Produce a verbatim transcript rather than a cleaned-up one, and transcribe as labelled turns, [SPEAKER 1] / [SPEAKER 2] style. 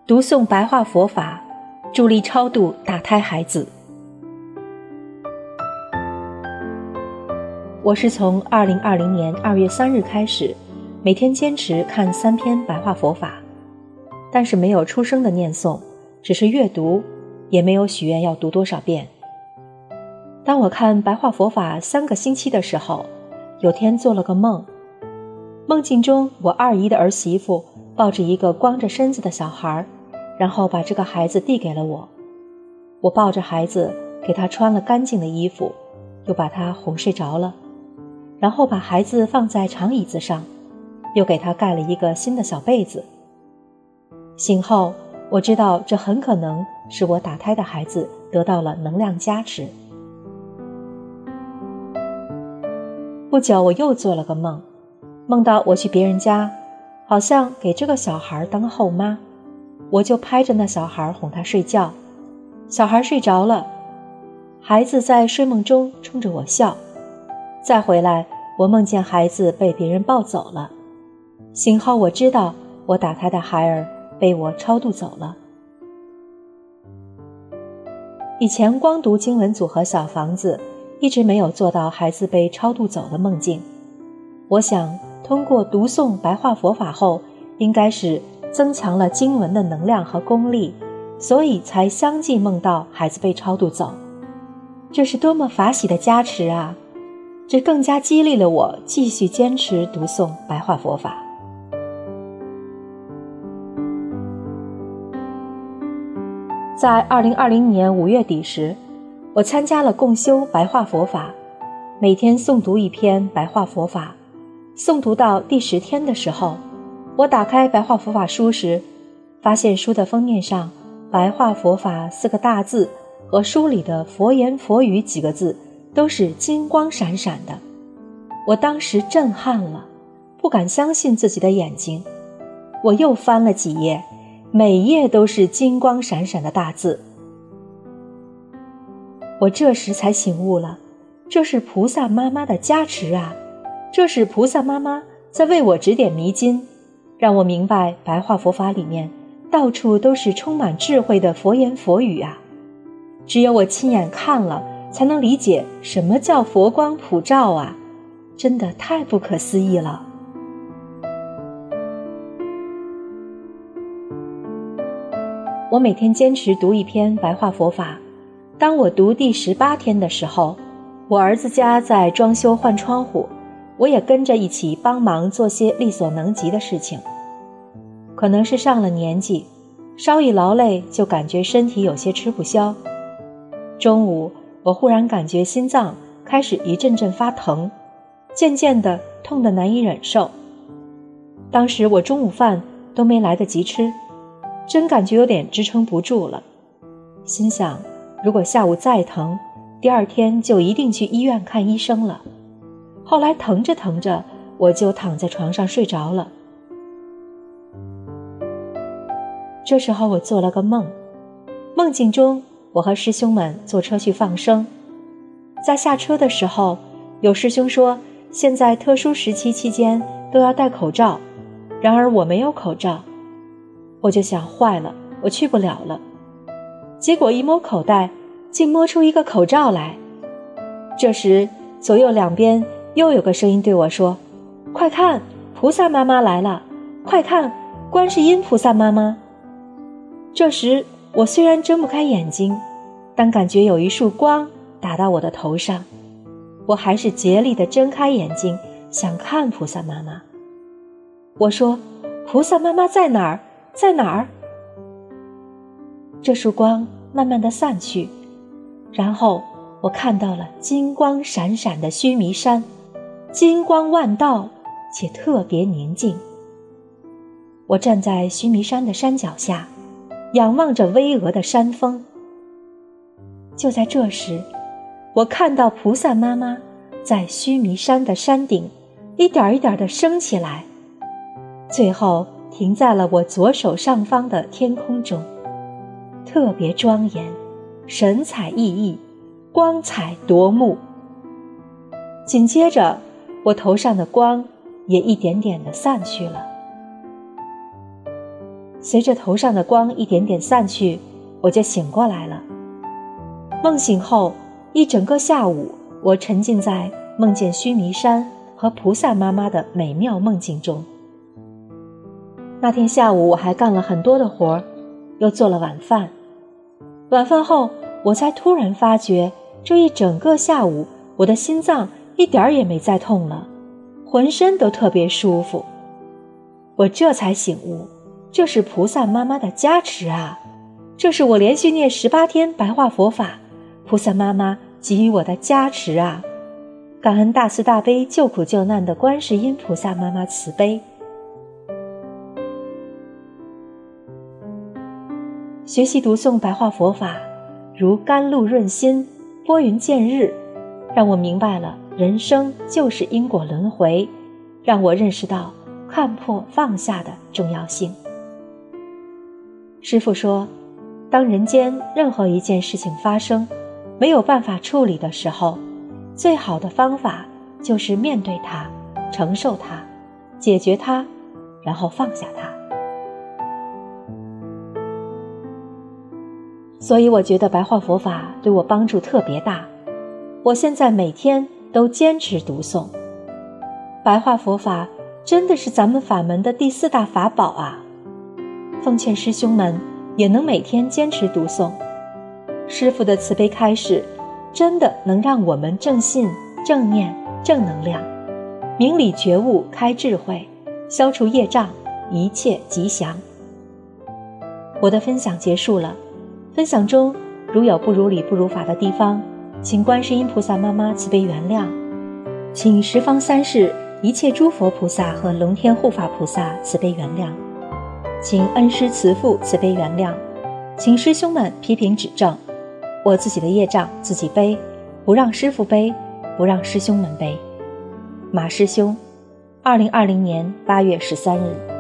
[SPEAKER 1] 读诵白话佛法，助力超度打胎孩子。我是从二零二零年二月三日开始，每天坚持看三篇白话佛法，但是没有出声的念诵，只是阅读，也没有许愿要读多少遍。当我看白话佛法三个星期的时候，有天做了个梦，梦境中我二姨的儿媳妇抱着一个光着身子的小孩，然后把这个孩子递给了我。我抱着孩子，给他穿了干净的衣服，又把他哄睡着了，然后把孩子放在长椅子上，又给他盖了一个新的小被子。醒后，我知道这很可能是我打胎的孩子得到了能量加持。不久我又做了个梦，梦到我去别人家，好像给这个小孩当后妈，我就拍着那小孩哄他睡觉，小孩睡着了，孩子在睡梦中冲着我笑。再回来，我梦见孩子被别人抱走了。醒后我知道我打胎的孩儿被我超度走了。以前光读经文组合小房子，一直没有做到孩子被超度走的梦境。我想通过读诵白话佛法后，应该是增强了经文的能量和功力，所以才相继梦到孩子被超度走。这是多么法喜的加持啊！这更加激励了我继续坚持读诵白话佛法。在二零二零年五月底时，我参加了共修白话佛法，每天诵读一篇白话佛法。诵读到第十天的时候，我打开白话佛法书时，发现书的封面上白话佛法四个大字和书里的佛言佛语几个字都是金光闪闪的。我当时震撼了，不敢相信自己的眼睛。我又翻了几页，每页都是金光闪闪的大字。我这时才醒悟了，这是菩萨妈妈的加持啊！这是菩萨妈妈在为我指点迷津，让我明白白话佛法里面到处都是充满智慧的佛言佛语啊！只有我亲眼看了，才能理解什么叫佛光普照啊！真的太不可思议了。我每天坚持读一篇白话佛法。当我读第十八天的时候，我儿子家在装修换窗户，我也跟着一起帮忙做些力所能及的事情。可能是上了年纪，稍一劳累就感觉身体有些吃不消。中午我忽然感觉心脏开始一阵阵发疼，渐渐的痛得难以忍受。当时我中午饭都没来得及吃，真感觉有点支撑不住了。心想，如果下午再疼，第二天就一定去医院看医生了。后来疼着疼着，我就躺在床上睡着了。这时候我做了个梦，梦境中我和师兄们坐车去放生。在下车的时候，有师兄说现在特殊时期期间都要戴口罩，然而我没有口罩。我就想坏了，我去不了了。结果一摸口袋，竟摸出一个口罩来。这时左右两边又有个声音对我说，快看，菩萨妈妈来了，快看，观世音菩萨妈妈。这时我虽然睁不开眼睛，但感觉有一束光打到我的头上，我还是竭力地睁开眼睛，想看菩萨妈妈。我说，菩萨妈妈在哪儿？在哪儿？这束光慢慢地散去，然后我看到了金光闪闪的须弥山，金光万道，且特别宁静。我站在须弥山的山脚下，仰望着巍峨的山峰。就在这时，我看到菩萨妈妈在须弥山的山顶一点一点地升起来，最后停在了我左手上方的天空中，特别庄严，神采奕奕，光彩夺目。紧接着，我头上的光也一点点地散去了。 随着头上的光一点点散去，我就醒过来了。梦醒后，一整个下午，我沉浸在梦见须弥山和菩萨妈妈的美妙梦境中。那天下午我还干了很多的活，又做了晚饭。晚饭后，我才突然发觉，这一整个下午，我的心脏一点儿也没再痛了，浑身都特别舒服。我这才醒悟，这是菩萨妈妈的加持啊！这是我连续念十八天白话佛法，菩萨妈妈给予我的加持啊！感恩大慈大悲救苦救难的观世音菩萨妈妈慈悲。学习读诵白话佛法，如甘露润心，拨云见日，让我明白了人生就是因果轮回，让我认识到看破放下的重要性。师父说，当人间任何一件事情发生，没有办法处理的时候，最好的方法就是面对它，承受它，解决它，然后放下它。所以我觉得白话佛法对我帮助特别大，我现在每天都坚持读诵。白话佛法真的是咱们法门的第四大法宝啊！奉劝师兄们也能每天坚持读诵。师父的慈悲开示，真的能让我们正信、正念、正能量，明理觉悟，开智慧，消除业障，一切吉祥。我的分享结束了，分享中如有不如理不如法的地方，请观世音菩萨妈妈慈悲原谅，请十方三世一切诸佛菩萨和龙天护法菩萨慈悲原谅，请恩师慈父慈悲原谅，请师兄们批评指正，我自己的业障自己背，不让师父背，不让师兄们背。马师兄，二零二零年八月十三日。